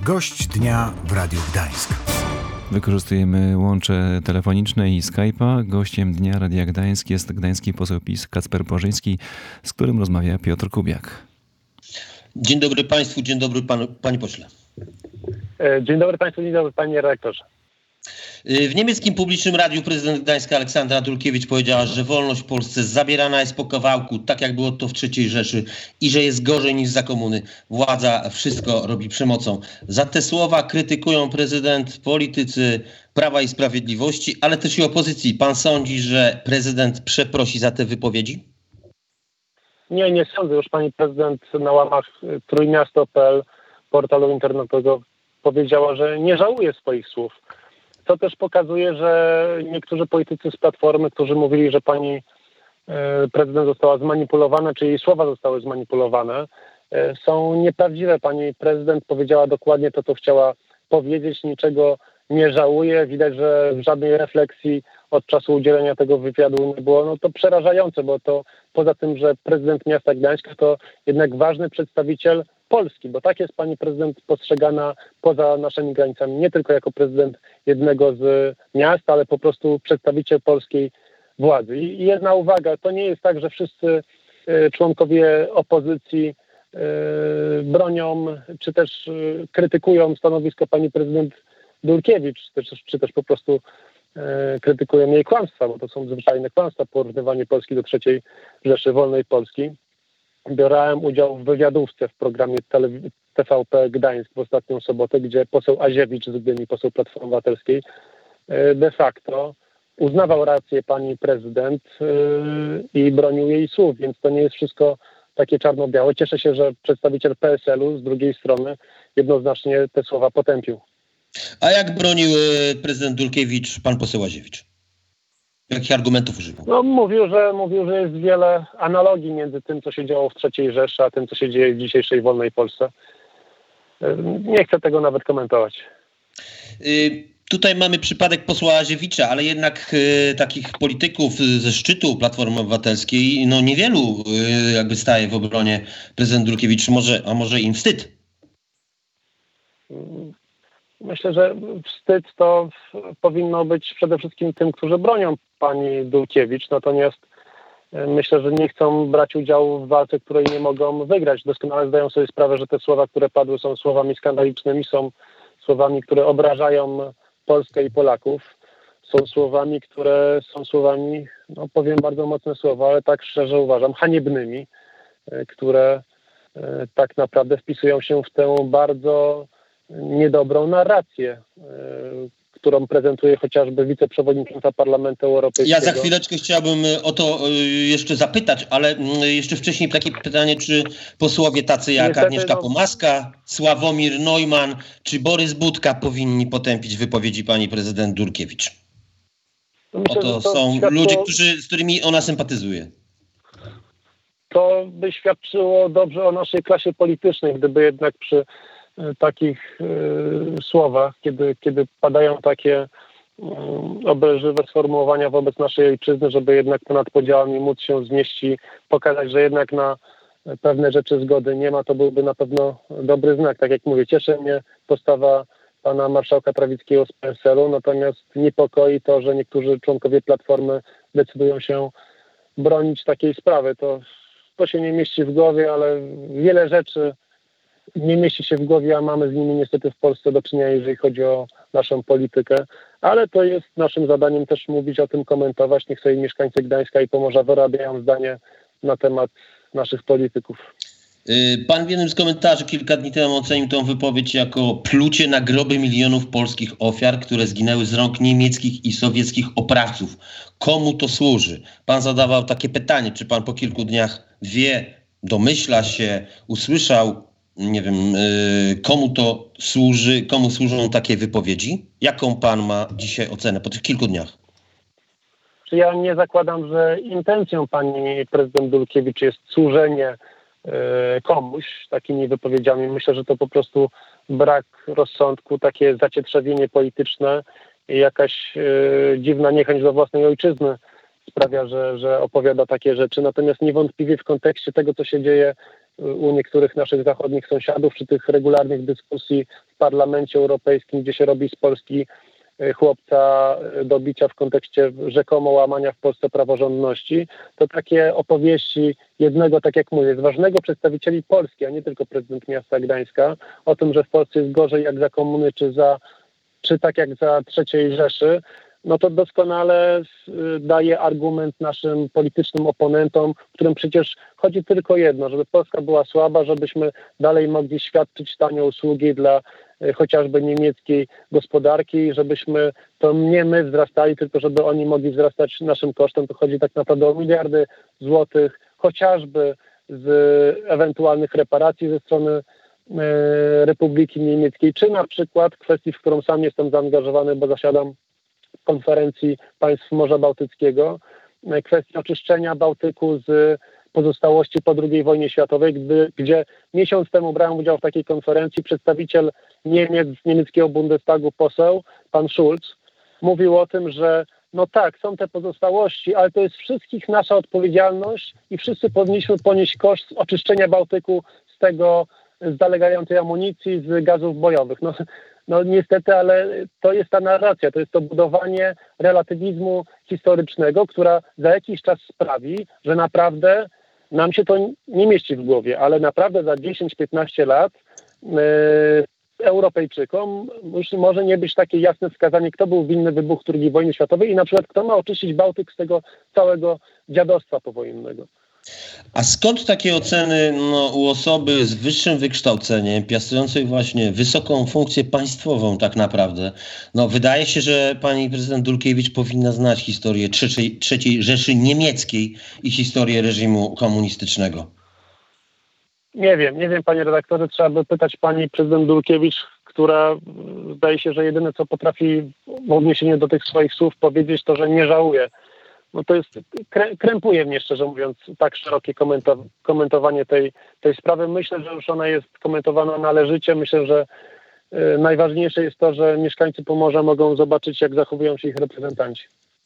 Gość dnia w Radiu Gdańsk. Wykorzystujemy łącze telefoniczne i Skype'a. Gościem dnia Radia Gdańsk jest gdański poseł PiS Kacper Płażyński, z którym rozmawia Piotr Kubiak. Dzień dobry Państwu, dzień dobry panie pośle. Dzień dobry Państwu, dzień dobry Panie Rektorze. W niemieckim publicznym radiu prezydent Gdańska Aleksandra Dulkiewicz powiedziała, że wolność w Polsce zabierana jest po kawałku, tak jak było to w III Rzeszy i że jest gorzej niż za komuny. Władza wszystko robi przemocą. Za te słowa krytykują prezydent, politycy Prawa i Sprawiedliwości, ale też i opozycji. Pan sądzi, że prezydent przeprosi za te wypowiedzi? Nie sądzę. Już pani prezydent na łamach trójmiasto.pl, portalu internetowego, powiedziała, że nie żałuje swoich słów. To też pokazuje, że niektórzy politycy z Platformy, którzy mówili, że pani prezydent została zmanipulowana, czy jej słowa zostały zmanipulowane, są nieprawdziwe. Pani prezydent powiedziała dokładnie to, co chciała powiedzieć, niczego nie żałuje. Widać, że żadnej refleksji od czasu udzielenia tego wywiadu nie było. No to przerażające, bo to poza tym, że prezydent miasta Gdańska to jednak ważny przedstawiciel Polski, bo tak jest pani prezydent postrzegana poza naszymi granicami, nie tylko jako prezydent jednego z miast, ale po prostu przedstawiciel polskiej władzy. I jedna uwaga, to nie jest tak, że wszyscy członkowie opozycji bronią, czy też krytykują stanowisko pani prezydent Dulkiewicz, czy też po prostu krytykują jej kłamstwa, bo to są zwyczajne kłamstwa, porównywanie Polski do III Rzeszy, wolnej Polski. Brałem udział w wywiadówce w programie TVP Gdańsk w ostatnią sobotę, gdzie poseł Aziewicz z Gdyni, poseł Platformy Obywatelskiej, de facto uznawał rację pani prezydent i bronił jej słów, więc to nie jest wszystko takie czarno-białe. Cieszę się, że przedstawiciel PSL-u z drugiej strony jednoznacznie te słowa potępił. A jak bronił prezydent Dulkiewicz pan poseł Aziewicz? Jakich argumentów używał? No, mówił, że jest wiele analogii między tym, co się działo w III Rzeszy, a tym, co się dzieje w dzisiejszej wolnej Polsce. Nie chcę tego nawet komentować. Tutaj mamy przypadek posła Aziewicza, ale jednak takich polityków ze szczytu Platformy Obywatelskiej, no niewielu jakby staje w obronie prezydent Dulkiewicz, a może im wstyd. Myślę, że wstyd to powinno być przede wszystkim tym, którzy bronią pani Dulkiewicz, natomiast myślę, że nie chcą brać udziału w walce, której nie mogą wygrać. Doskonale zdają sobie sprawę, że te słowa, które padły, są słowami skandalicznymi, są słowami, które obrażają Polskę i Polaków. Są słowami, które są słowami, no powiem bardzo mocne słowa, ale tak szczerze uważam, haniebnymi, które tak naprawdę wpisują się w tę bardzo niedobrą narrację, którą prezentuje chociażby wiceprzewodnicząca Parlamentu Europejskiego. Ja za chwileczkę chciałbym o to jeszcze zapytać, ale jeszcze wcześniej takie pytanie, czy posłowie tacy jak Agnieszka Pomaska, Sławomir Neumann czy Borys Budka powinni potępić wypowiedzi pani prezydent Dulkiewicz? Myślę, to są ludzie, z którymi ona sympatyzuje. To by świadczyło dobrze o naszej klasie politycznej, gdyby jednak przy takich słowach, kiedy padają takie obelżywe sformułowania wobec naszej ojczyzny, żeby jednak ponad podziałami móc się wznieść i pokazać, że jednak na pewne rzeczy zgody nie ma, to byłby na pewno dobry znak. Tak jak mówię, cieszy mnie postawa pana marszałka Prawickiego z PSL-u, natomiast niepokoi to, że niektórzy członkowie Platformy decydują się bronić takiej sprawy. To się nie mieści w głowie, ale wiele rzeczy nie mieści się w głowie, a mamy z nimi niestety w Polsce do czynienia, jeżeli chodzi o naszą politykę, ale to jest naszym zadaniem też mówić o tym, komentować. Niech sobie mieszkańcy Gdańska i Pomorza wyrabiają zdanie na temat naszych polityków. Pan w jednym z komentarzy kilka dni temu ocenił tę wypowiedź jako plucie na groby milionów polskich ofiar, które zginęły z rąk niemieckich i sowieckich oprawców. Komu to służy? Pan zadawał takie pytanie, czy pan po kilku dniach wie, domyśla się, usłyszał, nie wiem, komu to służy, komu służą takie wypowiedzi? Jaką pan ma dzisiaj ocenę po tych kilku dniach? Ja nie zakładam, że intencją pani prezydent Dulkiewicz jest służenie komuś takimi wypowiedziami. Myślę, że to po prostu brak rozsądku, takie zacietrzewienie polityczne i jakaś dziwna niechęć do własnej ojczyzny sprawia, że opowiada takie rzeczy. Natomiast niewątpliwie w kontekście tego, co się dzieje u niektórych naszych zachodnich sąsiadów, czy tych regularnych dyskusji w Parlamencie Europejskim, gdzie się robi z Polski chłopca do bicia w kontekście rzekomo łamania w Polsce praworządności, to takie opowieści jednego, tak jak mówię, z ważnego przedstawicieli Polski, a nie tylko prezydent miasta Gdańska, o tym, że w Polsce jest gorzej jak za komuny, czy tak jak za III Rzeszy, no to doskonale daje argument naszym politycznym oponentom, w którym przecież chodzi tylko jedno, żeby Polska była słaba, żebyśmy dalej mogli świadczyć tanie usługi dla chociażby niemieckiej gospodarki, żebyśmy, to nie my wzrastali, tylko żeby oni mogli wzrastać naszym kosztem. To chodzi tak naprawdę o miliardy złotych, chociażby z ewentualnych reparacji ze strony Republiki Niemieckiej, czy na przykład kwestii, w którą sam jestem zaangażowany, bo zasiadam w konferencji państw Morza Bałtyckiego, kwestii oczyszczenia Bałtyku z pozostałości po II wojnie światowej, gdzie miesiąc temu brałem udział w takiej konferencji, przedstawiciel Niemiec z niemieckiego Bundestagu, poseł, pan Schulz, mówił o tym, że no tak, są te pozostałości, ale to jest wszystkich nasza odpowiedzialność i wszyscy powinniśmy ponieść koszt oczyszczenia Bałtyku z tego, z zalegającej amunicji, z gazów bojowych. No niestety, ale to jest ta narracja, to jest to budowanie relatywizmu historycznego, która za jakiś czas sprawi, że naprawdę nam się to nie mieści w głowie, ale naprawdę za 10-15 lat Europejczykom już może nie być takie jasne wskazanie, kto był winny wybuchu II wojny światowej i na przykład kto ma oczyścić Bałtyk z tego całego dziadostwa powojennego. A skąd takie oceny u osoby z wyższym wykształceniem, piastującej właśnie wysoką funkcję państwową tak naprawdę? Wydaje się, że pani prezydent Dulkiewicz powinna znać historię III Rzeszy Niemieckiej i historię reżimu komunistycznego. Nie wiem, panie redaktorze, trzeba by pytać pani prezydent Dulkiewicz, która zdaje się, że jedyne co potrafi w odniesieniu do tych swoich słów powiedzieć, to że nie żałuje. No to jest, krępuje mnie szczerze mówiąc tak szerokie komentowanie tej sprawy. Myślę, że już ona jest komentowana należycie. Myślę, że najważniejsze jest to, że mieszkańcy Pomorza mogą zobaczyć, jak zachowują się ich reprezentanci.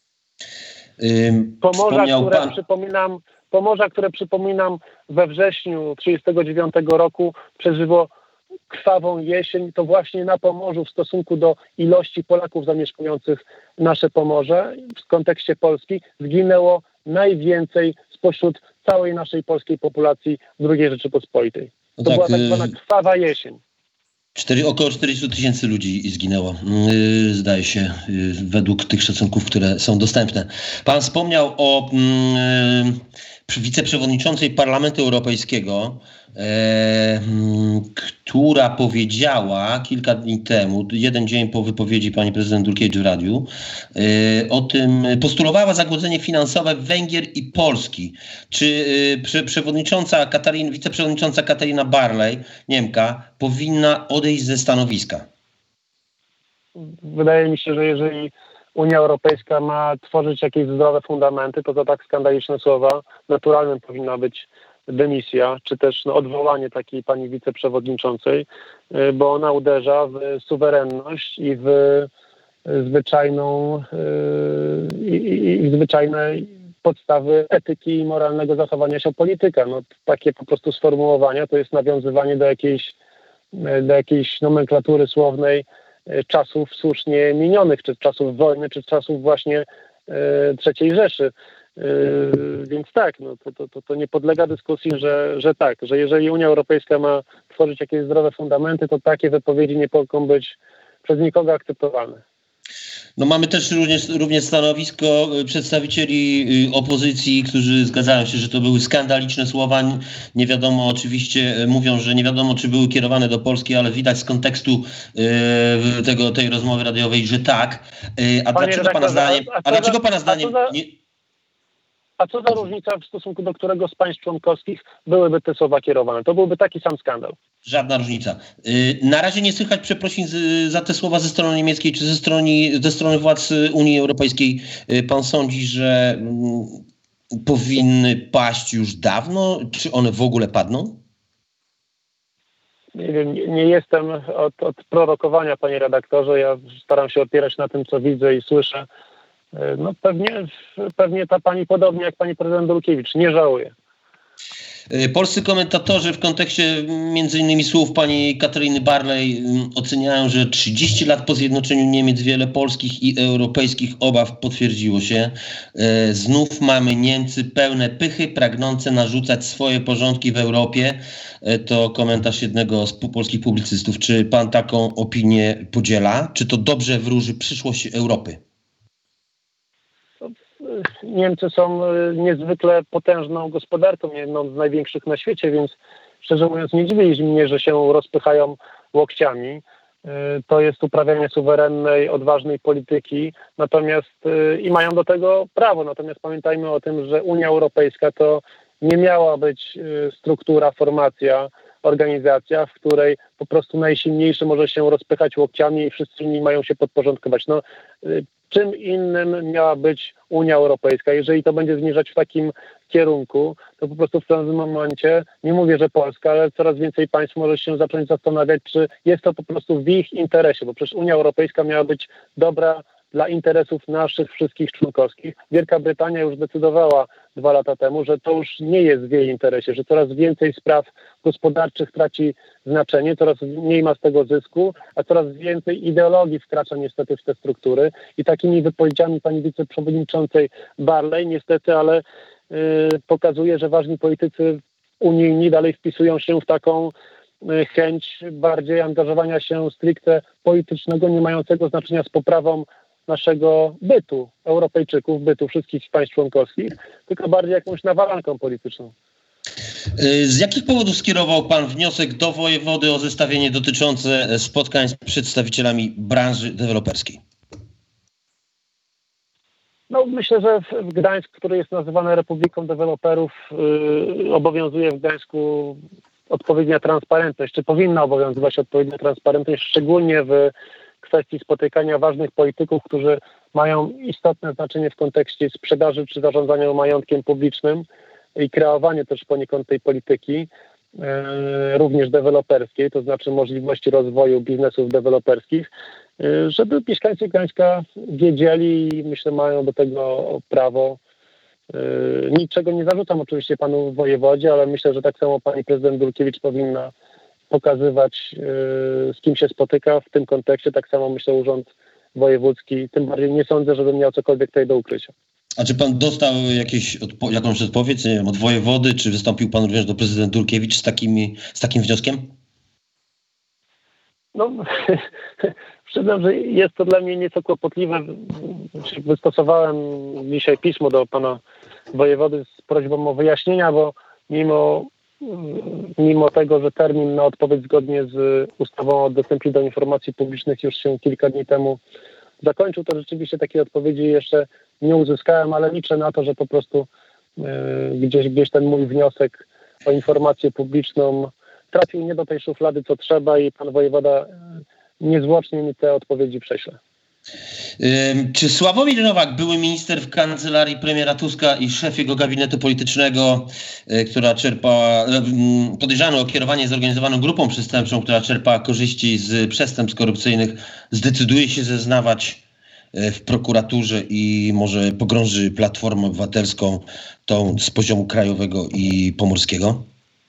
Pomorza, które przypominam we wrześniu 1939 roku przeżyło krwawą jesień, to właśnie na Pomorzu w stosunku do ilości Polaków zamieszkujących nasze Pomorze w kontekście Polski zginęło najwięcej spośród całej naszej polskiej populacji II Rzeczypospolitej. To była tak zwana krwawa jesień. Około 40 tysięcy ludzi zginęło, zdaje się, według tych szacunków, które są dostępne. Pan wspomniał o wiceprzewodniczącej Parlamentu Europejskiego, która powiedziała kilka dni temu, jeden dzień po wypowiedzi pani prezydent Dulkiewicz w radiu, o tym, postulowała zagłodzenie finansowe Węgier i Polski. Czy wiceprzewodnicząca Katarina Barley, Niemka, powinna odejść ze stanowiska? Wydaje mi się, że jeżeli Unia Europejska ma tworzyć jakieś zdrowe fundamenty, to za tak skandaliczne słowa naturalnym powinna być dymisja, czy też odwołanie takiej pani wiceprzewodniczącej, bo ona uderza w suwerenność i w zwyczajne podstawy etyki i moralnego zachowania się polityka. Takie po prostu sformułowania to jest nawiązywanie do jakiejś nomenklatury słownej czasów słusznie minionych, czy czasów wojny, czy czasów właśnie III Rzeszy. Więc tak, to nie podlega dyskusji, że tak, że jeżeli Unia Europejska ma tworzyć jakieś zdrowe fundamenty, to takie wypowiedzi nie mogą być przez nikogo akceptowane. Mamy też również stanowisko przedstawicieli opozycji, którzy zgadzają się, że to były skandaliczne słowa. Nie wiadomo, oczywiście mówią, że nie wiadomo, czy były kierowane do Polski, ale widać z kontekstu tej rozmowy radiowej, że tak. Dlaczego pana zdaniem... A co za różnica, w stosunku do którego z państw członkowskich byłyby te słowa kierowane? To byłby taki sam skandal. Żadna różnica. Na razie nie słychać przeprosin za te słowa ze strony niemieckiej czy ze strony władz Unii Europejskiej. Pan sądzi, że powinny paść już dawno? Czy one w ogóle padną? Nie wiem, nie jestem od prorokowania, panie redaktorze. Ja staram się opierać na tym, co widzę i słyszę. Pewnie ta pani, podobnie jak pani prezydent Dulkiewicz, nie żałuje. Polscy komentatorzy w kontekście m.in. słów pani Katarzyny Barley oceniają, że 30 lat po zjednoczeniu Niemiec wiele polskich i europejskich obaw potwierdziło się. Znów mamy Niemcy pełne pychy, pragnące narzucać swoje porządki w Europie. To komentarz jednego z polskich publicystów. Czy pan taką opinię podziela? Czy to dobrze wróży przyszłość Europy? Niemcy są niezwykle potężną gospodarką, jedną z największych na świecie, więc szczerze mówiąc nie dziwi mnie, że się rozpychają łokciami. To jest uprawianie suwerennej, odważnej polityki, natomiast i mają do tego prawo. Natomiast pamiętajmy o tym, że Unia Europejska to nie miała być struktura, formacja, organizacja, w której po prostu najsilniejszy może się rozpychać łokciami i wszyscy inni mają się podporządkować. Czym innym miała być Unia Europejska? Jeżeli to będzie zmierzać w takim kierunku, to po prostu w pewnym momencie, nie mówię, że Polska, ale coraz więcej państw może się zacząć zastanawiać, czy jest to po prostu w ich interesie, bo przecież Unia Europejska miała być dobra dla interesów naszych wszystkich członkowskich. Wielka Brytania już decydowała 2 lata temu, że to już nie jest w jej interesie, że coraz więcej spraw gospodarczych traci znaczenie, coraz mniej ma z tego zysku, a coraz więcej ideologii wkracza niestety w te struktury. I takimi wypowiedziami pani wiceprzewodniczącej Barley niestety, ale pokazuje, że ważni politycy unijni dalej wpisują się w taką chęć bardziej angażowania się stricte politycznego, nie mającego znaczenia z poprawą naszego bytu, Europejczyków, bytu wszystkich państw członkowskich, tylko bardziej jakąś nawalanką polityczną. Z jakich powodów skierował pan wniosek do wojewody o zestawienie dotyczące spotkań z przedstawicielami branży deweloperskiej? Myślę, że w Gdańsku, który jest nazywany Republiką Deweloperów, obowiązuje w Gdańsku odpowiednia transparentność, czy powinna obowiązywać odpowiednia transparentność, szczególnie w kwestii spotykania ważnych polityków, którzy mają istotne znaczenie w kontekście sprzedaży czy zarządzania majątkiem publicznym i kreowanie też poniekąd tej polityki, również deweloperskiej, to znaczy możliwości rozwoju biznesów deweloperskich, żeby mieszkańcy Gdańska wiedzieli i myślę mają do tego prawo. Niczego nie zarzucam oczywiście panu wojewodzie, ale myślę, że tak samo pani prezydent Dulkiewicz powinna pokazywać, z kim się spotyka w tym kontekście. Tak samo myślę urząd wojewódzki. Tym bardziej nie sądzę, żeby miał cokolwiek tutaj do ukrycia. A czy pan dostał jakąś odpowiedź, nie wiem, od wojewody, czy wystąpił pan również do prezydent Dulkiewicz z takim wnioskiem? Przyznam, że jest to dla mnie nieco kłopotliwe. Wystosowałem dzisiaj pismo do pana wojewody z prośbą o wyjaśnienia, bo mimo tego, że termin na odpowiedź zgodnie z ustawą o dostępie do informacji publicznych już się kilka dni temu zakończył, to rzeczywiście takiej odpowiedzi jeszcze nie uzyskałem, ale liczę na to, że po prostu gdzieś ten mój wniosek o informację publiczną trafił nie do tej szuflady, co trzeba i pan wojewoda niezwłocznie mi te odpowiedzi prześle. Czy Sławomir Nowak, były minister w kancelarii premiera Tuska i szef jego gabinetu politycznego, która podejrzany o kierowanie zorganizowaną grupą przestępczą, która czerpała korzyści z przestępstw korupcyjnych, zdecyduje się zeznawać w prokuraturze i może pogrąży Platformę Obywatelską tą z poziomu krajowego i pomorskiego?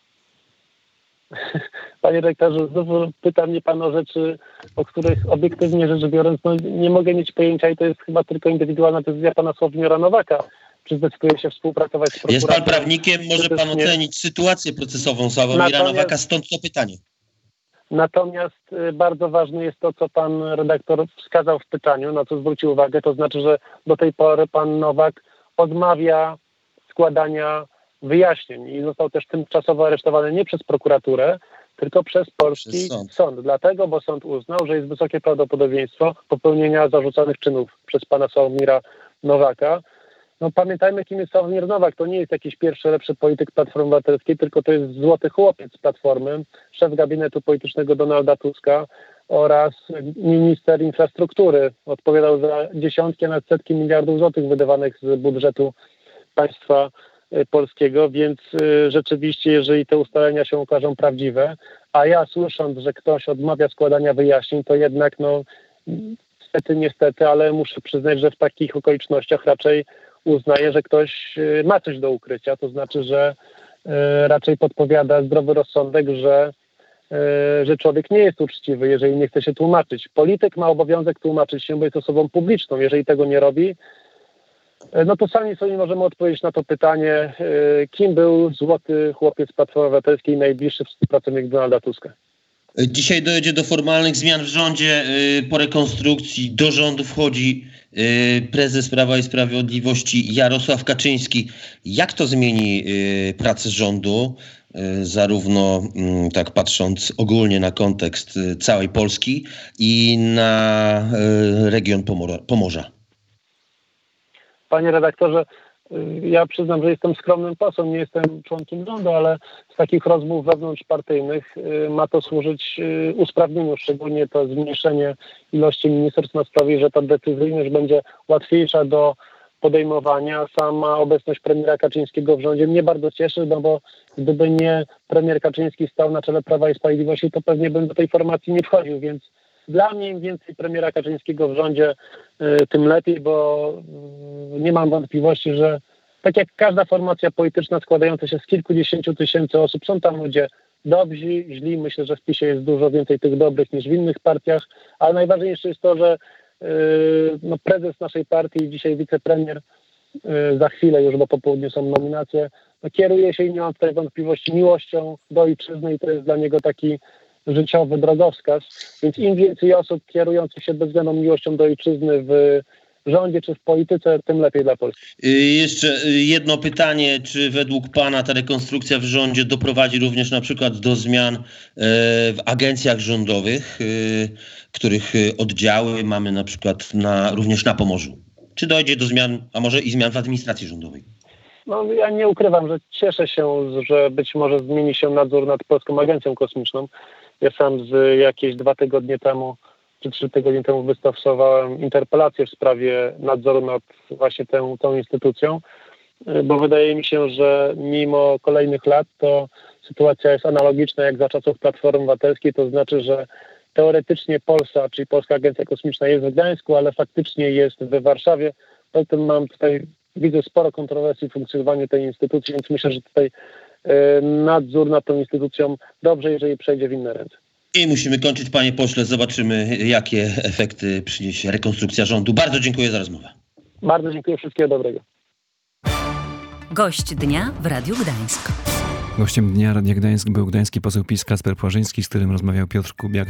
Panie rektorze, znowu pyta mnie pan o rzeczy, o których obiektywnie rzecz biorąc nie mogę mieć pojęcia i to jest chyba tylko indywidualna decyzja pana Sławomira Nowaka. Czy zdecyduje się współpracować z prokuratorem? Jest pan prawnikiem, może pan ocenić sytuację procesową Sławomira Nowaka, stąd to pytanie. Natomiast bardzo ważne jest to, co pan redaktor wskazał w pytaniu, na co zwrócił uwagę, to znaczy, że do tej pory pan Nowak odmawia składania wyjaśnień i został też tymczasowo aresztowany nie przez prokuraturę, tylko przez polski sąd. Dlatego, bo sąd uznał, że jest wysokie prawdopodobieństwo popełnienia zarzucanych czynów przez pana Sławomira Nowaka. Pamiętajmy, kim jest Sławomir Nowak. To nie jest jakiś pierwszy, lepszy polityk Platformy Obywatelskiej, tylko to jest złoty chłopiec Platformy, szef gabinetu politycznego Donalda Tuska oraz minister infrastruktury. Odpowiadał za dziesiątki, a nawet setki miliardów złotych wydawanych z budżetu państwa polskiego, więc rzeczywiście, jeżeli te ustalenia się okażą prawdziwe, a ja słysząc, że ktoś odmawia składania wyjaśnień, to jednak niestety, ale muszę przyznać, że w takich okolicznościach raczej uznaję, że ktoś ma coś do ukrycia, to znaczy, że raczej podpowiada zdrowy rozsądek, że człowiek nie jest uczciwy, jeżeli nie chce się tłumaczyć. Polityk ma obowiązek tłumaczyć się, bo jest osobą publiczną. Jeżeli tego nie robi, no to sami sobie możemy odpowiedzieć na to pytanie, kim był złoty chłopiec Platformy Obywatelskiej, najbliższy współpracownik Donalda Tuska. Dzisiaj dojdzie do formalnych zmian w rządzie. Po rekonstrukcji do rządu wchodzi prezes Prawa i Sprawiedliwości Jarosław Kaczyński. Jak to zmieni pracę rządu? Zarówno tak patrząc ogólnie na kontekst całej Polski i na region Pomorza. Panie redaktorze, ja przyznam, że jestem skromnym posłem, nie jestem członkiem rządu, ale z takich rozmów wewnątrzpartyjnych ma to służyć usprawnieniu, szczególnie to zmniejszenie ilości ministerstw ma sprawić, że ta decyzyjność będzie łatwiejsza do podejmowania. Sama obecność premiera Kaczyńskiego w rządzie mnie bardzo cieszy, no bo gdyby nie premier Kaczyński stał na czele Prawa i Sprawiedliwości, to pewnie bym do tej formacji nie wchodził, więc dla mnie im więcej premiera Kaczyńskiego w rządzie, tym lepiej, bo nie mam wątpliwości, że tak jak każda formacja polityczna składająca się z kilkudziesięciu tysięcy osób, są tam ludzie dobrzy, źli. Myślę, że w PiS-ie jest dużo więcej tych dobrych niż w innych partiach, ale najważniejsze jest to, że prezes naszej partii, dzisiaj wicepremier, za chwilę już, bo po południu są nominacje, kieruje się i nie mam tutaj wątpliwości miłością do ojczyzny i to jest dla niego taki życiowy drogowskaz, więc im więcej osób kierujących się bezwzględną miłością do ojczyzny w rządzie czy w polityce, tym lepiej dla Polski. Jeszcze jedno pytanie, czy według pana ta rekonstrukcja w rządzie doprowadzi również na przykład do zmian w agencjach rządowych, których oddziały mamy na przykład również na Pomorzu? Czy dojdzie do zmian, a może i zmian w administracji rządowej? No, ja nie ukrywam, że cieszę się, że być może zmieni się nadzór nad Polską Agencją Kosmiczną. Ja sam jakieś 2 tygodnie temu czy 3 tygodnie temu wystosowałem interpelację w sprawie nadzoru nad właśnie tą instytucją, bo wydaje mi się, że mimo kolejnych lat to sytuacja jest analogiczna jak za czasów Platformy Obywatelskiej, to znaczy, że teoretycznie Polsa, czyli Polska Agencja Kosmiczna jest w Gdańsku, ale faktycznie jest w Warszawie. Poza tym widzę sporo kontrowersji w funkcjonowaniu tej instytucji, więc myślę, że tutaj nadzór nad tą instytucją dobrze, jeżeli przejdzie w inne ręce. I musimy kończyć, panie pośle. Zobaczymy, jakie efekty przyniesie rekonstrukcja rządu. Bardzo dziękuję za rozmowę. Bardzo dziękuję. Wszystkiego dobrego. Gość dnia w Radiu Gdańsk. Gościem dnia Radia Gdańsk był gdański poseł PiS Kacper Płażyński, z którym rozmawiał Piotr Kubiak.